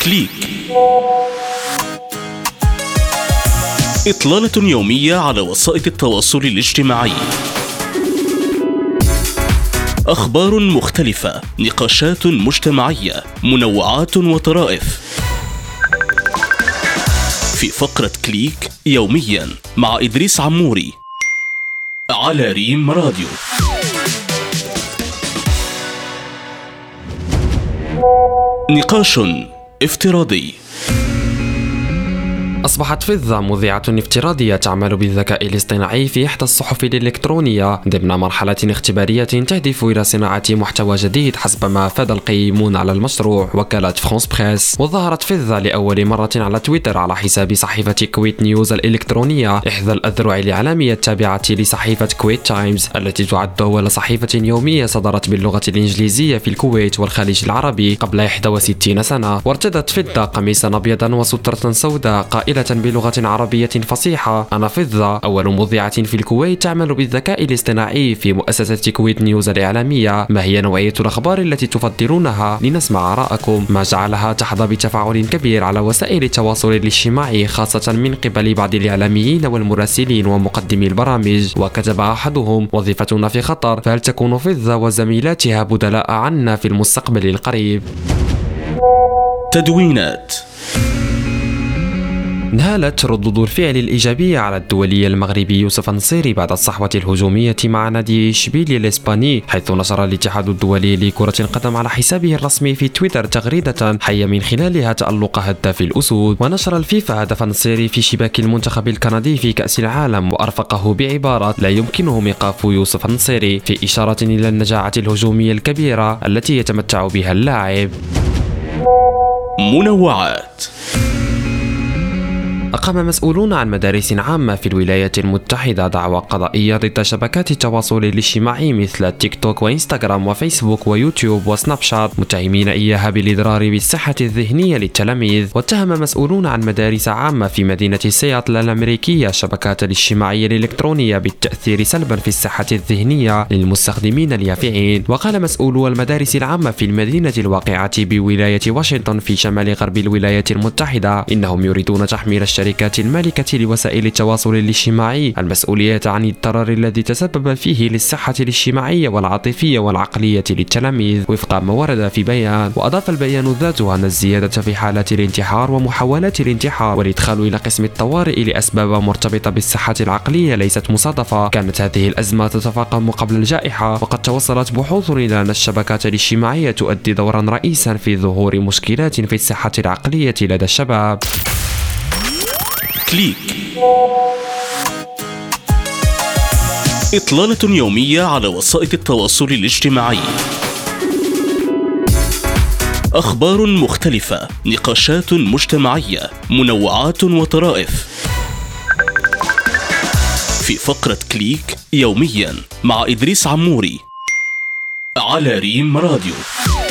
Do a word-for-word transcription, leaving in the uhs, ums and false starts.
كليك. إطلالة يومية على وسائل التواصل الاجتماعي. أخبار مختلفة، نقاشات مجتمعية، منوعات وطرائف. في فقرة كليك يوميا مع إدريس عموري على ريم راديو. نقاش افتراضي. أصبحت فضة مذيعة افتراضية تعمل بالذكاء الاصطناعي في إحدى الصحف الإلكترونية ضمن مرحلة اختبارية تهدف إلى صناعة محتوى جديد حسب ما أفاد القيمون على المشروع. وكالة فرانس بريس. وظهرت فضة لأول مرة على تويتر على حساب صحيفة كويت نيوز الإلكترونية، إحدى الأذرع الإعلامية التابعة لصحيفة كويت تايمز التي تعد أول صحيفة يومية صدرت باللغة الإنجليزية في الكويت والخليج العربي قبل إحدى وستين سنة. وارتدت فضة قميصا أبيضا وسترة سوداء قائلة بلغة عربية فصيحة: أنا فضة، أول مذيعة في الكويت تعمل بالذكاء الاصطناعي في مؤسسة كويت نيوز الإعلامية. ما هي نوعية الأخبار التي تفضلونها؟ لنسمع آراءكم. ما جعلها تحظى بتفاعل كبير على وسائل التواصل الاجتماعي خاصة من قبل بعض الإعلاميين والمراسلين ومقدمي البرامج. وكتب أحدهم: وظيفتنا في خطر، فهل تكون فضة وزميلاتها بدلاء عنا في المستقبل القريب؟ تدوينات. نالت ردود الفعل الإيجابية على الدولي المغربي يوسف النصيري بعد الصحوة الهجومية مع نادي إشبيلية الإسباني، حيث نشر الاتحاد الدولي لكرة القدم على حسابه الرسمي في تويتر تغريدة حي من خلالها تألق هداف الأسود. ونشر الفيفا هدف النصيري في شباك المنتخب الكندي في كأس العالم وأرفقه بعبارة: لا يمكنه إيقاف يوسف النصيري، في إشارة إلى النجاعة الهجومية الكبيرة التي يتمتع بها اللاعب. منوعات. أقام مسؤولون عن مدارس عامة في الولايات المتحدة دعوى قضائية ضد شبكات التواصل الاجتماعي مثل تيك توك وإنستغرام وفيسبوك ويوتيوب وسناب شات، متهمين إياها بالإضرار بالصحة الذهنية للتلاميذ. واتهم مسؤولون عن مدارس عامة في مدينة سياتل الأمريكية الشبكات الاجتماعية الإلكترونية بالتأثير سلبا في الصحة الذهنية للمستخدمين اليافعين. وقال مسؤولو المدارس العامة في المدينة الواقعة بولاية واشنطن في شمال غرب الولايات المتحدة إنهم يريدون تحميل الشركات المالكة لوسائل التواصل الاجتماعي المسؤولية عن الضرر الذي تسبب فيه للصحة الاجتماعية والعاطفية والعقلية للتلاميذ وفق ما ورد في بيان. وأضاف البيان ذاته أن الزيادة في حالات الانتحار ومحاولات الانتحار والإدخال إلى قسم الطوارئ لأسباب مرتبطة بالصحة العقلية ليست مصادفة. كانت هذه الأزمة تتفاقم قبل الجائحة، وقد توصلت بحوث إلى أن الشبكات الاجتماعية تؤدي دورا رئيسا في ظهور مشكلات في الصحة العقلية لدى الشباب. كليك. إطلالة يومية على وسائل التواصل الاجتماعي. أخبار مختلفة، نقاشات مجتمعية، منوعات وطرائف. في فقرة كليك يوميا مع إدريس عموري على ريم راديو.